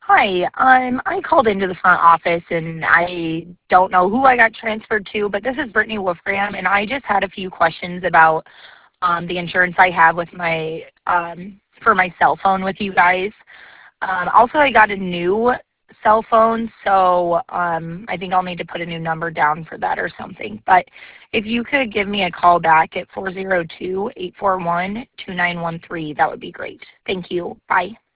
Hi, I called into the front office and I don't know who I got transferred to, but this is Brittany Wolfram, and I just had a few questions about the insurance I have with my for my cell phone with you guys. Also, I got a new cell phone, so I think I'll need to put a new number down for that or something. But if you could give me a call back at 402-841-2913, that would be great. Thank you. Bye.